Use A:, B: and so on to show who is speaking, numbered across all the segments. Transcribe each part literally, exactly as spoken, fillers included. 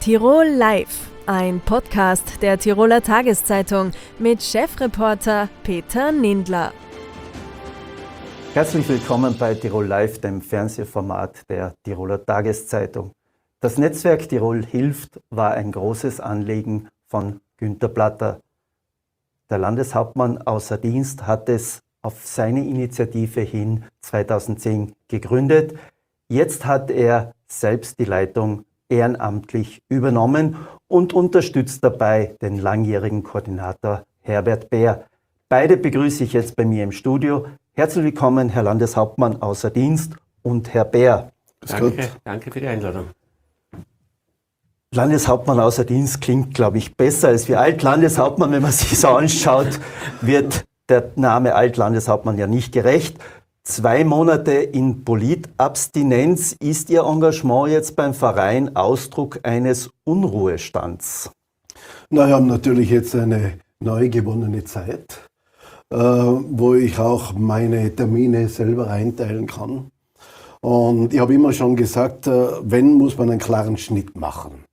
A: Tirol Live, ein Podcast der Tiroler Tageszeitung mit Chefreporter Peter Nindler.
B: Herzlich willkommen bei Tirol Live, dem Fernsehformat der Tiroler Tageszeitung. Das Netzwerk Tirol hilft war ein großes Anliegen von Günther Platter. Der Landeshauptmann außer Dienst hat es auf seine Initiative hin zweitausendzehn gegründet. Jetzt hat er selbst die Leitung ehrenamtlich übernommen und unterstützt dabei den langjährigen Koordinator Herbert Beer. Beide begrüße ich jetzt bei mir im Studio. Herzlich willkommen, Herr Landeshauptmann außer Dienst und Herr Beer.
C: Danke, danke für die Einladung.
B: Landeshauptmann außer Dienst klingt, glaube ich, besser als wie Altlandeshauptmann. Wenn man sich so anschaut, wird der Name Altlandeshauptmann ja nicht gerecht. Zwei Monate in Politabstinenz. Ist Ihr Engagement jetzt beim Verein Ausdruck eines Unruhestands?
D: Na, wir haben natürlich jetzt eine neu gewonnene Zeit, äh, wo ich auch meine Termine selber einteilen kann. Und ich habe immer schon gesagt, äh, wenn, muss man einen klaren Schnitt machen.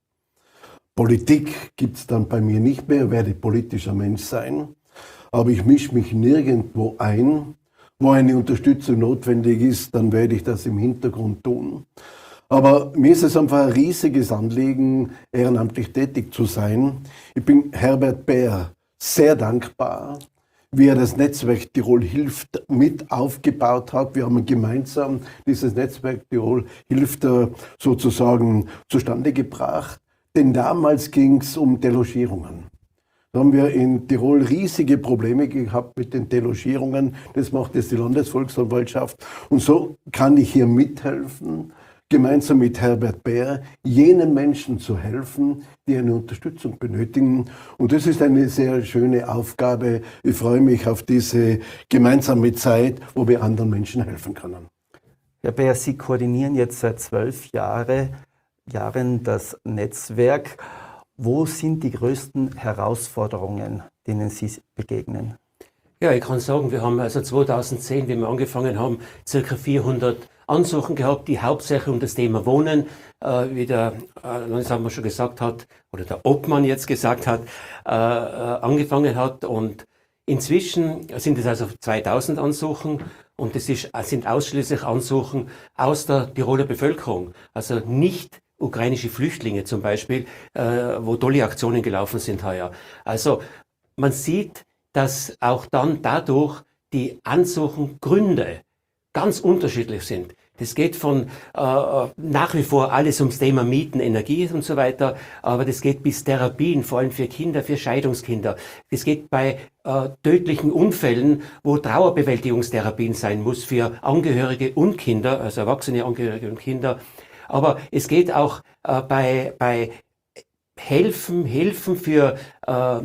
D: Politik gibt es dann bei mir nicht mehr, werde politischer Mensch sein. Aber ich mische mich nirgendwo ein. Wo eine Unterstützung notwendig ist, dann werde ich das im Hintergrund tun. Aber mir ist es einfach ein riesiges Anliegen, ehrenamtlich tätig zu sein. Ich bin Herbert Beer sehr dankbar, wie er das Netzwerk Tirol hilft mit aufgebaut hat. Wir haben gemeinsam dieses Netzwerk Tirol hilft sozusagen zustande gebracht. Denn damals ging es um Delogierungen. Da haben wir in Tirol riesige Probleme gehabt mit den Delogierungen. Das macht jetzt die Landesvolksanwaltschaft. Und so kann ich hier mithelfen, gemeinsam mit Herbert Beer, jenen Menschen zu helfen, die eine Unterstützung benötigen. Und das ist eine sehr schöne Aufgabe. Ich freue mich auf diese gemeinsame Zeit, wo wir anderen Menschen helfen können.
B: Herr Beer, Sie koordinieren jetzt seit zwölf Jahre, Jahren das Netzwerk. Wo sind die größten Herausforderungen, denen Sie begegnen?
C: Ja, ich kann sagen, wir haben also zweitausendzehn, wie wir angefangen haben, ca. vierhundert Ansuchen gehabt, die hauptsächlich um das Thema Wohnen, äh, wie der äh, Landeshauptmann schon gesagt hat, oder der Obmann jetzt gesagt hat, äh, äh, angefangen hat. Und inzwischen sind es also zweitausend Ansuchen und es ist, sind ausschließlich Ansuchen aus der Tiroler Bevölkerung, also nicht ukrainische Flüchtlinge zum Beispiel, äh, wo tolle Aktionen gelaufen sind heuer. Also man sieht, dass auch dann dadurch die Ansuchengründe ganz unterschiedlich sind. Das geht von äh, nach wie vor alles ums Thema Mieten, Energie und so weiter, aber das geht bis Therapien, vor allem für Kinder, für Scheidungskinder. Das geht bei äh, tödlichen Unfällen, wo Trauerbewältigungstherapien sein muss für Angehörige und Kinder, also erwachsene Angehörige und Kinder. Aber es geht auch äh, bei, bei Helfen, Hilfen für äh,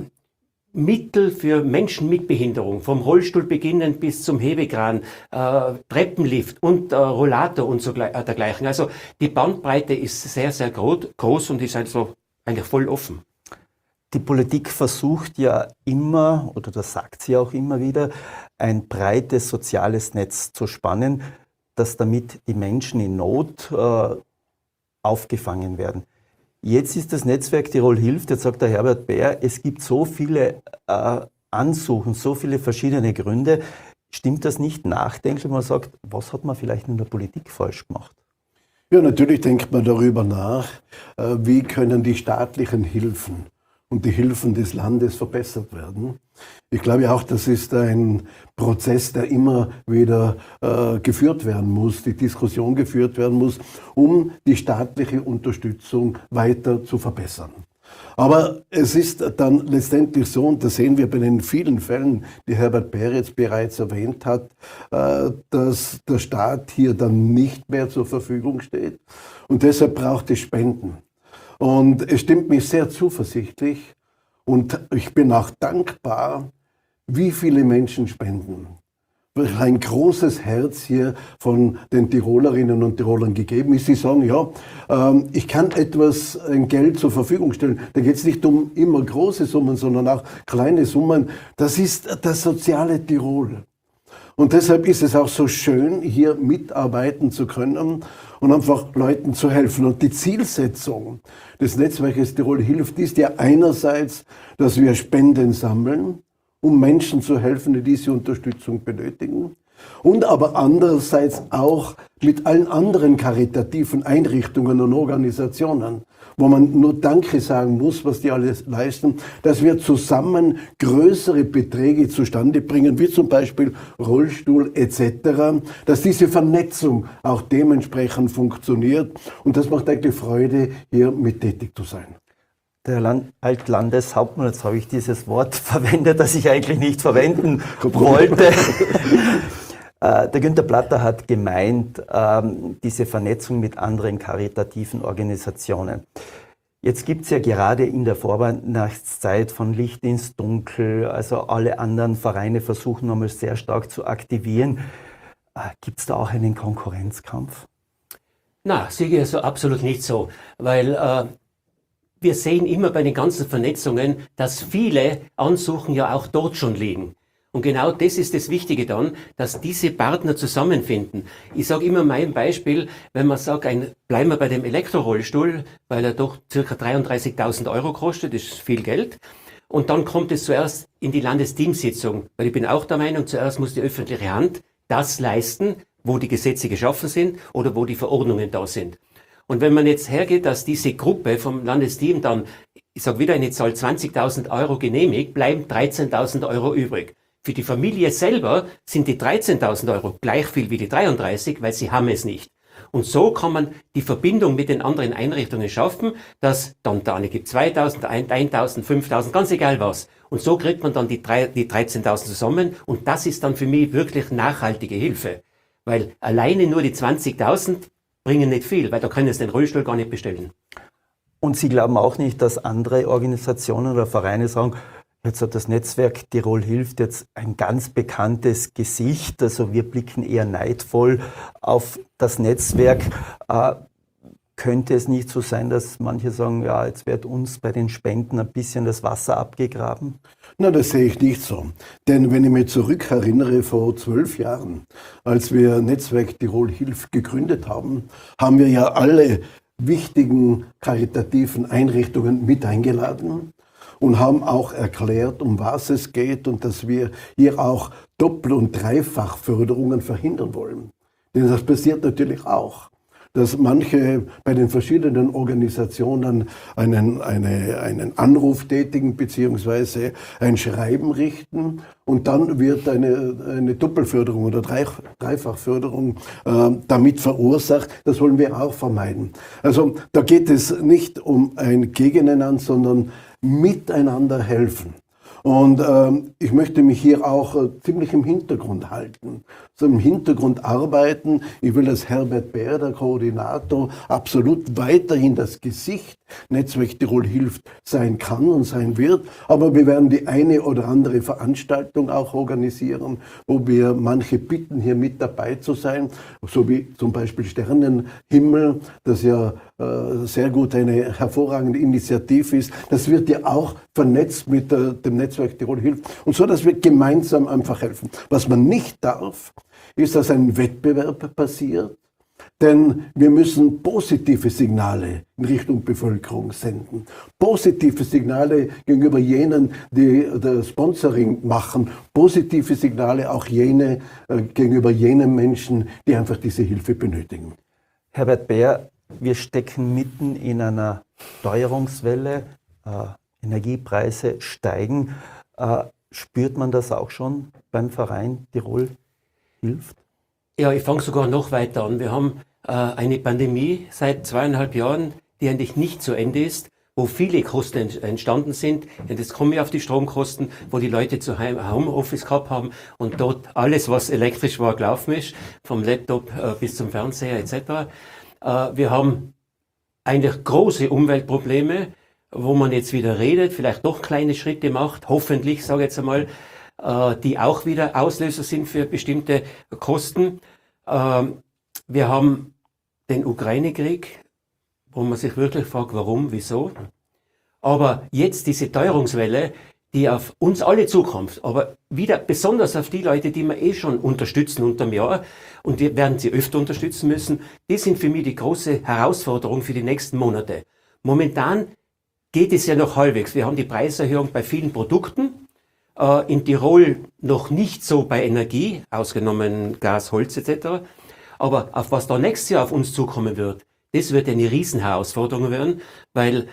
C: Mittel für Menschen mit Behinderung, vom Rollstuhl beginnend bis zum Hebekran, äh, Treppenlift und äh, Rollator und so äh, dergleichen. Also die Bandbreite ist sehr, sehr groß, groß und ist also eigentlich voll offen.
B: Die Politik versucht ja immer, oder das sagt sie auch immer wieder, ein breites soziales Netz zu spannen, dass damit die Menschen in Not äh, aufgefangen werden. Jetzt ist das Netzwerk Tirol hilft, jetzt sagt der Herbert Beer, es gibt so viele äh, Ansuchen, so viele verschiedene Gründe. Stimmt das nicht nachdenklich, wenn man sagt, was hat man vielleicht in der Politik falsch gemacht?
D: Ja, natürlich denkt man darüber nach, äh, wie können die staatlichen Hilfen und die Hilfen des Landes verbessert werden. Ich glaube auch, das ist ein Prozess, der immer wieder äh, geführt werden muss, die Diskussion geführt werden muss, um die staatliche Unterstützung weiter zu verbessern. Aber es ist dann letztendlich so, und das sehen wir bei den vielen Fällen, die Herbert Beer jetzt bereits erwähnt hat, äh, dass der Staat hier dann nicht mehr zur Verfügung steht und deshalb braucht es Spenden. Und es stimmt mich sehr zuversichtlich und ich bin auch dankbar, wie viele Menschen spenden. Ein großes Herz hier von den Tirolerinnen und Tirolern gegeben ist. Sie sagen, ja, ähm, ich kann etwas, ein Geld zur Verfügung stellen. Da geht es nicht um immer große Summen, sondern auch kleine Summen. Das ist das soziale Tirol. Und deshalb ist es auch so schön, hier mitarbeiten zu können und einfach Leuten zu helfen. Und die Zielsetzung des Netzwerkes Tirol hilft ist ja einerseits, dass wir Spenden sammeln, um Menschen zu helfen, die diese Unterstützung benötigen. Und aber andererseits auch mit allen anderen karitativen Einrichtungen und Organisationen, wo man nur Danke sagen muss, was die alles leisten, dass wir zusammen größere Beträge zustande bringen, wie zum Beispiel Rollstuhl et cetera, dass diese Vernetzung auch dementsprechend funktioniert. Und das macht eigentlich Freude, hier mit tätig zu sein.
B: Der Land Altlandeshauptmann, jetzt habe ich dieses Wort verwendet, das ich eigentlich nicht verwenden wollte. Der Günther Platter hat gemeint, diese Vernetzung mit anderen karitativen Organisationen. Jetzt gibt es ja gerade in der Vorweihnachtszeit von Licht ins Dunkel, also alle anderen Vereine versuchen nochmal sehr stark zu aktivieren. Gibt es da auch einen Konkurrenzkampf?
C: Na, sehe ich also absolut nicht so, weil äh, wir sehen immer bei den ganzen Vernetzungen, dass viele Ansuchen ja auch dort schon liegen. Und genau das ist das Wichtige dann, dass diese Partner zusammenfinden. Ich sage immer mein Beispiel, wenn man sagt, ein, bleiben wir bei dem Elektrorollstuhl, weil er doch ca. dreiunddreißigtausend Euro kostet, das ist viel Geld. Und dann kommt es zuerst in die Landesteamsitzung, weil ich bin auch der Meinung, zuerst muss die öffentliche Hand das leisten, wo die Gesetze geschaffen sind oder wo die Verordnungen da sind. Und wenn man jetzt hergeht, dass diese Gruppe vom Landesteam dann, ich sage wieder eine Zahl, zwanzigtausend Euro genehmigt, bleiben dreizehntausend Euro übrig. Für die Familie selber sind die dreizehntausend Euro gleich viel wie die dreiunddreißig, weil sie haben es nicht. Und so kann man die Verbindung mit den anderen Einrichtungen schaffen, dass dann der eine gibt zweitausend, eintausend, fünftausend, ganz egal was. Und so kriegt man dann die, die dreizehntausend zusammen und das ist dann für mich wirklich nachhaltige Hilfe. Weil alleine nur die zwanzigtausend bringen nicht viel, weil da können sie den Rollstuhl gar nicht bestellen.
B: Und Sie glauben auch nicht, dass andere Organisationen oder Vereine sagen, jetzt hat das Netzwerk Tirol hilft jetzt ein ganz bekanntes Gesicht, also wir blicken eher neidvoll auf das Netzwerk. Äh, könnte es nicht so sein, dass manche sagen, ja, jetzt wird uns bei den Spenden ein bisschen das Wasser abgegraben?
D: Na, das sehe ich nicht so. Denn wenn ich mich zurückerinnere, vor zwölf Jahren, als wir Netzwerk Tirol hilft gegründet haben, haben wir ja alle wichtigen karitativen Einrichtungen mit eingeladen und haben auch erklärt, um was es geht und dass wir hier auch Doppel- und Dreifachförderungen verhindern wollen. Denn das passiert natürlich auch, dass manche bei den verschiedenen Organisationen einen, eine, einen Anruf tätigen bzw. ein Schreiben richten und dann wird eine, eine Doppelförderung oder Dreifachförderung äh, damit verursacht. Das wollen wir auch vermeiden. Also da geht es nicht um ein Gegeneinander, sondern miteinander helfen. Und ähm, ich möchte mich hier auch äh, ziemlich im Hintergrund halten, so im Hintergrund arbeiten. Ich will als Herbert Bär, der Koordinator, absolut weiterhin das Gesicht Netzwerk Tirol hilft sein kann und sein wird. Aber wir werden die eine oder andere Veranstaltung auch organisieren, wo wir manche bitten, hier mit dabei zu sein, so wie zum Beispiel Sternenhimmel, das ja äh, sehr gut eine hervorragende Initiative ist. Das wird ja auch vernetzt mit äh, dem Netzwerk Tirol hilft und so, dass wir gemeinsam einfach helfen. Was man nicht darf, ist, dass ein Wettbewerb passiert, denn wir müssen positive Signale in Richtung Bevölkerung senden. Positive Signale gegenüber jenen, die das Sponsoring machen. Positive Signale auch jene äh, gegenüber jenen Menschen, die einfach diese Hilfe benötigen.
B: Herbert Bär, wir stecken mitten in einer Teuerungswelle. Äh, Energiepreise steigen. Äh, spürt man das auch schon beim Verein Tirol hilft?
C: Ja, ich fange sogar noch weiter an. Wir haben äh, eine Pandemie seit zweieinhalb Jahren, die eigentlich nicht zu Ende ist, wo viele Kosten entstanden sind. Und jetzt komme ich auf die Stromkosten, wo die Leute zu Homeoffice gehabt haben und dort alles, was elektrisch war, gelaufen ist, vom Laptop äh, bis zum Fernseher et cetera. Äh, wir haben eigentlich große Umweltprobleme, wo man jetzt wieder redet, vielleicht doch kleine Schritte macht, hoffentlich, sage ich jetzt einmal, äh, die auch wieder Auslöser sind für bestimmte Kosten. Ähm, wir haben den Ukraine-Krieg, wo man sich wirklich fragt, warum, wieso. Aber jetzt diese Teuerungswelle, die auf uns alle zukommt, aber wieder besonders auf die Leute, die wir eh schon unterstützen unterm Jahr und die werden sie öfter unterstützen müssen, die sind für mich die große Herausforderung für die nächsten Monate. Momentan geht es ja noch halbwegs. Wir haben die Preiserhöhung bei vielen Produkten, äh, in Tirol noch nicht so bei Energie, ausgenommen Gas, Holz et cetera. Aber auf was da nächstes Jahr auf uns zukommen wird, das wird eine Riesenherausforderung werden, weil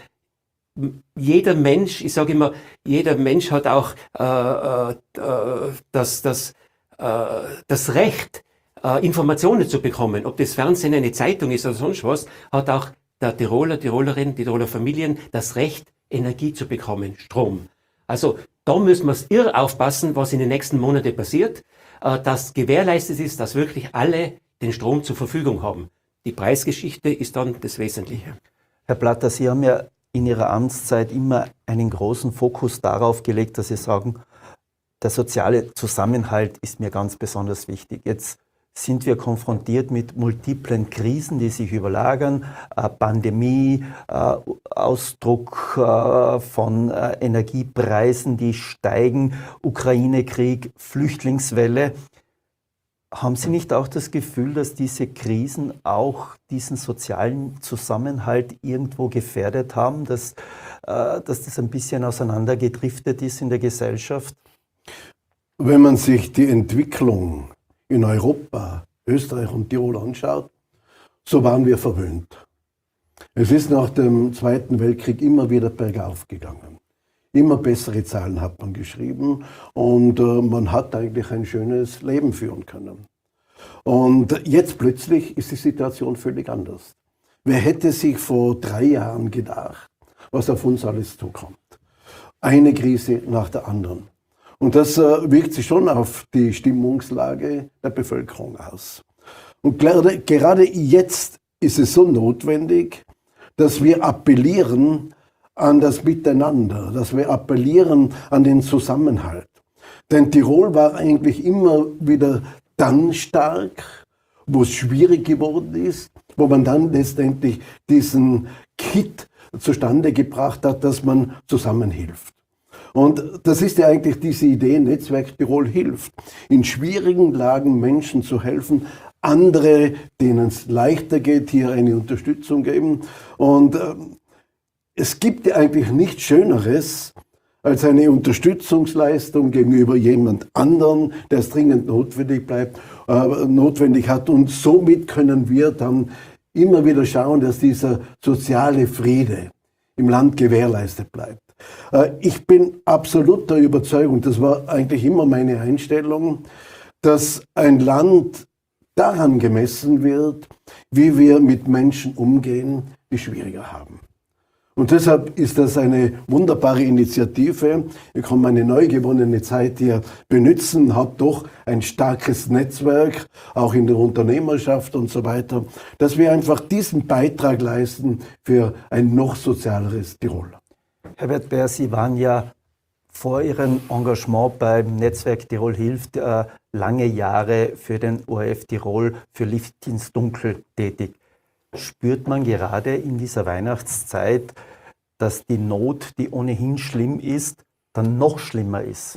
C: jeder Mensch, ich sage immer, jeder Mensch hat auch äh, äh, das, das, äh, das Recht, äh, Informationen zu bekommen. Ob das Fernsehen eine Zeitung ist oder sonst was, hat auch der Tiroler, Tirolerin, die Tiroler Familien das Recht, Energie zu bekommen, Strom. Also da müssen wir irr aufpassen, was in den nächsten Monaten passiert, äh, dass gewährleistet ist, dass wirklich alle den Strom zur Verfügung haben. Die Preisgeschichte ist dann das Wesentliche.
B: Herr Platter, Sie haben ja in Ihrer Amtszeit immer einen großen Fokus darauf gelegt, dass Sie sagen, der soziale Zusammenhalt ist mir ganz besonders wichtig. Jetzt sind wir konfrontiert mit multiplen Krisen, die sich überlagern, äh, Pandemie, äh, Ausdruck äh, von äh, Energiepreisen, die steigen, Ukraine-Krieg, Flüchtlingswelle. Haben Sie nicht auch das Gefühl, dass diese Krisen auch diesen sozialen Zusammenhalt irgendwo gefährdet haben, dass, äh, dass das ein bisschen auseinandergedriftet ist in der Gesellschaft?
D: Wenn man sich die Entwicklung in Europa, Österreich und Tirol anschaut, so waren wir verwöhnt. Es ist nach dem Zweiten Weltkrieg immer wieder bergauf gegangen. Immer bessere Zahlen hat man geschrieben und äh, man hat eigentlich ein schönes Leben führen können. Und jetzt plötzlich ist die Situation völlig anders. Wer hätte sich vor drei Jahren gedacht, was auf uns alles zukommt? Eine Krise nach der anderen. Und das äh, wirkt sich schon auf die Stimmungslage der Bevölkerung aus. Und gerade, gerade jetzt ist es so notwendig, dass wir appellieren an das Miteinander, dass wir appellieren an den Zusammenhalt. Denn Tirol war eigentlich immer wieder dann stark, wo es schwierig geworden ist, wo man dann letztendlich diesen Kit zustande gebracht hat, dass man zusammenhilft. Und das ist ja eigentlich diese Idee, Netzwerk Tirol hilft, in schwierigen Lagen Menschen zu helfen, andere, denen es leichter geht, hier eine Unterstützung geben. Und äh, es gibt ja eigentlich nichts Schöneres als eine Unterstützungsleistung gegenüber jemand anderen, der es dringend notwendig bleibt, äh, notwendig hat. Und somit können wir dann immer wieder schauen, dass dieser soziale Friede im Land gewährleistet bleibt. Äh, ich bin absolut der Überzeugung, das war eigentlich immer meine Einstellung, dass ein Land daran gemessen wird, wie wir mit Menschen umgehen, die schwieriger haben. Und deshalb ist das eine wunderbare Initiative. Ich kann meine neu gewonnene Zeit hier benutzen, habe doch ein starkes Netzwerk, auch in der Unternehmerschaft und so weiter, dass wir einfach diesen Beitrag leisten für ein noch sozialeres Tirol.
B: Herbert Beer, Sie waren ja vor Ihrem Engagement beim Netzwerk Tirol hilft äh, lange Jahre für den O R F Tirol für Licht ins Dunkel tätig. Spürt man gerade in dieser Weihnachtszeit, dass die Not, die ohnehin schlimm ist, dann noch schlimmer ist?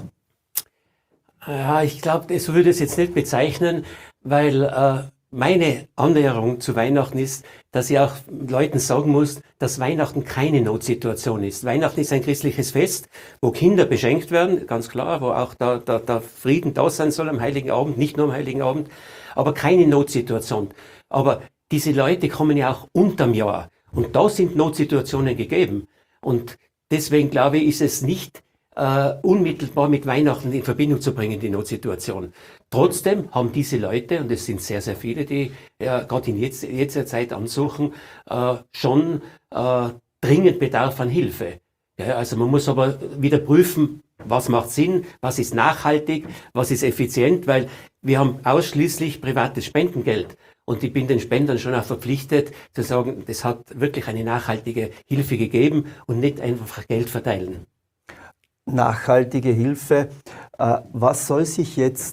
C: Ja, ich glaube, so würde ich es jetzt nicht bezeichnen, weil äh, meine Annäherung zu Weihnachten ist, dass ich auch Leuten sagen muss, dass Weihnachten keine Notsituation ist. Weihnachten ist ein christliches Fest, wo Kinder beschenkt werden, ganz klar, wo auch der, der, der Frieden da sein soll am Heiligen Abend, nicht nur am Heiligen Abend, aber keine Notsituation. Aber diese Leute kommen ja auch unterm Jahr und da sind Notsituationen gegeben. Und deswegen glaube ich, ist es nicht äh, unmittelbar mit Weihnachten in Verbindung zu bringen, die Notsituation. Trotzdem haben diese Leute, und es sind sehr, sehr viele, die äh, gerade in jetzt, jetziger Zeit ansuchen, äh, schon äh, dringend Bedarf an Hilfe. Ja, also man muss aber wieder prüfen, was macht Sinn, was ist nachhaltig, was ist effizient, weil wir haben ausschließlich privates Spendengeld. Und ich bin den Spendern schon auch verpflichtet, zu sagen, das hat wirklich eine nachhaltige Hilfe gegeben und nicht einfach Geld verteilen.
B: Nachhaltige Hilfe. Was soll sich jetzt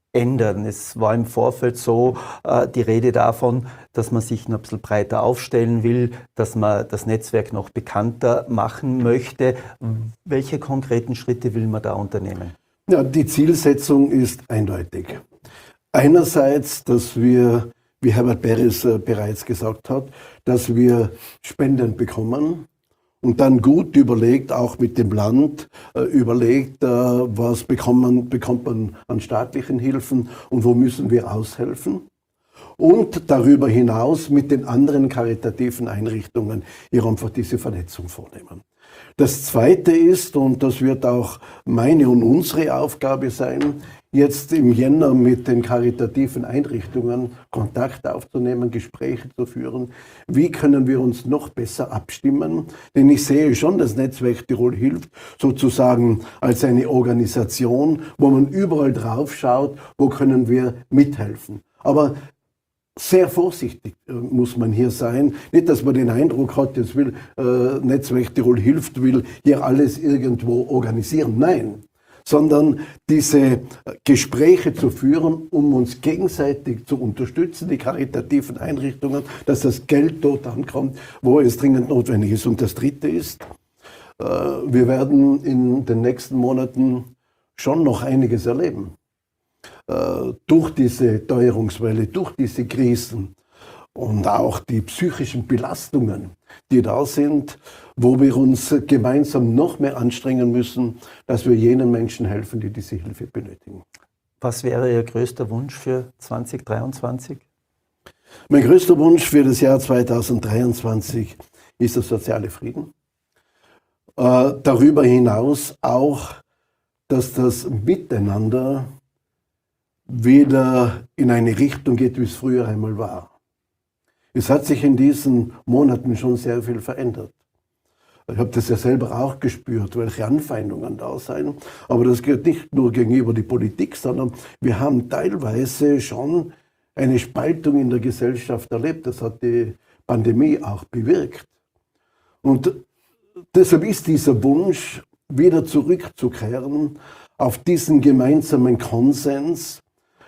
B: ändern? Es war im Vorfeld so äh, die Rede davon, dass man sich noch ein bisschen breiter aufstellen will, dass man das Netzwerk noch bekannter machen möchte. Welche konkreten Schritte will man da unternehmen?
D: Ja, die Zielsetzung ist eindeutig. Einerseits, dass wir, wie Herbert Beres äh, bereits gesagt hat, dass wir Spenden bekommen und dann gut überlegt, auch mit dem Land äh, überlegt, äh, was bekommt man, bekommt man an staatlichen Hilfen und wo müssen wir aushelfen. Und darüber hinaus mit den anderen karitativen Einrichtungen hier einfach diese Vernetzung vornehmen. Das Zweite ist, und das wird auch meine und unsere Aufgabe sein, jetzt im Jänner mit den karitativen Einrichtungen Kontakt aufzunehmen, Gespräche zu führen. Wie können wir uns noch besser abstimmen? Denn ich sehe schon, das Netzwerk Tirol hilft sozusagen als eine Organisation, wo man überall drauf schaut, wo können wir mithelfen. Aber sehr vorsichtig äh, muss man hier sein. Nicht, dass man den Eindruck hat, jetzt will äh, Netzwerk Tirol hilft, will hier alles irgendwo organisieren. Nein, sondern diese Gespräche zu führen, um uns gegenseitig zu unterstützen, die karitativen Einrichtungen, dass das Geld dort ankommt, wo es dringend notwendig ist. Und das Dritte ist, äh, wir werden in den nächsten Monaten schon noch einiges erleben. Durch diese Teuerungswelle, durch diese Krisen und auch die psychischen Belastungen, die da sind, wo wir uns gemeinsam noch mehr anstrengen müssen, dass wir jenen Menschen helfen, die diese Hilfe benötigen.
B: Was wäre Ihr größter Wunsch für zwanzig dreiundzwanzig?
D: Mein größter Wunsch für das Jahr zwanzig dreiundzwanzig ist der soziale Frieden. Äh, darüber hinaus auch, dass das Miteinander wieder in eine Richtung geht, wie es früher einmal war. Es hat sich in diesen Monaten schon sehr viel verändert. Ich habe das ja selber auch gespürt, welche Anfeindungen da sind. Aber das geht nicht nur gegenüber der Politik, sondern wir haben teilweise schon eine Spaltung in der Gesellschaft erlebt. Das hat die Pandemie auch bewirkt. Und deshalb ist dieser Wunsch, wieder zurückzukehren auf diesen gemeinsamen Konsens,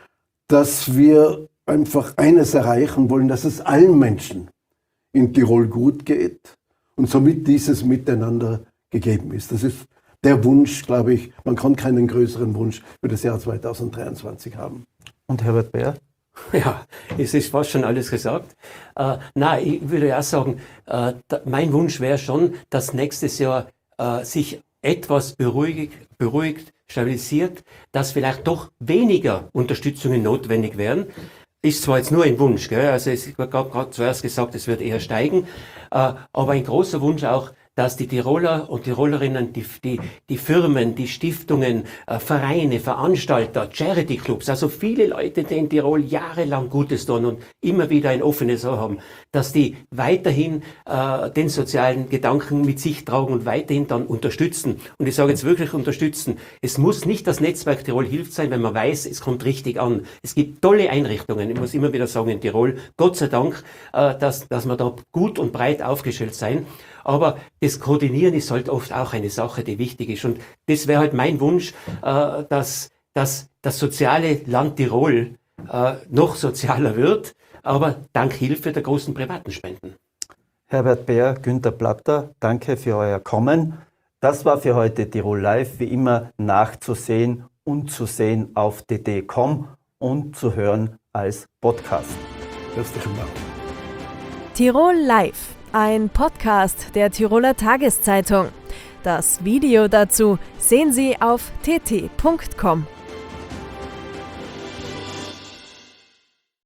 D: dass wir einfach eines erreichen wollen, dass es allen Menschen in Tirol gut geht und somit dieses Miteinander gegeben ist. Das ist der Wunsch, glaube ich, man kann keinen größeren Wunsch für das Jahr zwanzig dreiundzwanzig haben.
B: Und Herbert Beer?
C: Ja, es ist fast schon alles gesagt. Äh, nein, ich würde auch sagen, äh, da, mein Wunsch wäre schon, dass nächstes Jahr äh, sich etwas beruhigt, beruhigt, stabilisiert, dass vielleicht doch weniger Unterstützungen notwendig wären. Ist zwar jetzt nur ein Wunsch, gell? Also es wird gerade zuerst gesagt, es wird eher steigen, äh, aber ein großer Wunsch auch, dass die Tiroler und Tirolerinnen, die, die, die Firmen, die Stiftungen, äh, Vereine, Veranstalter, Charity-Clubs, also viele Leute, die in Tirol jahrelang Gutes tun und immer wieder ein offenes Ohr haben, dass die weiterhin äh, den sozialen Gedanken mit sich tragen und weiterhin dann unterstützen. Und ich sage jetzt wirklich unterstützen. Es muss nicht das Netzwerk Tirol hilft sein, wenn man weiß, es kommt richtig an. Es gibt tolle Einrichtungen, ich muss immer wieder sagen, in Tirol, Gott sei Dank, äh, dass, dass wir da gut und breit aufgestellt sein. Aber das Koordinieren ist halt oft auch eine Sache, die wichtig ist. Und das wäre halt mein Wunsch, äh, dass, dass das soziale Land Tirol äh, noch sozialer wird, aber dank Hilfe der großen privaten Spenden.
B: Herbert Beer, Günther Platter, danke für euer Kommen. Das war für heute Tirol Live, wie immer nachzusehen und zu sehen auf t t punkt com und zu hören als Podcast.
D: Herzlichen Dank.
A: Tirol Live, ein Podcast der Tiroler Tageszeitung. Das Video dazu sehen Sie auf t t punkt com.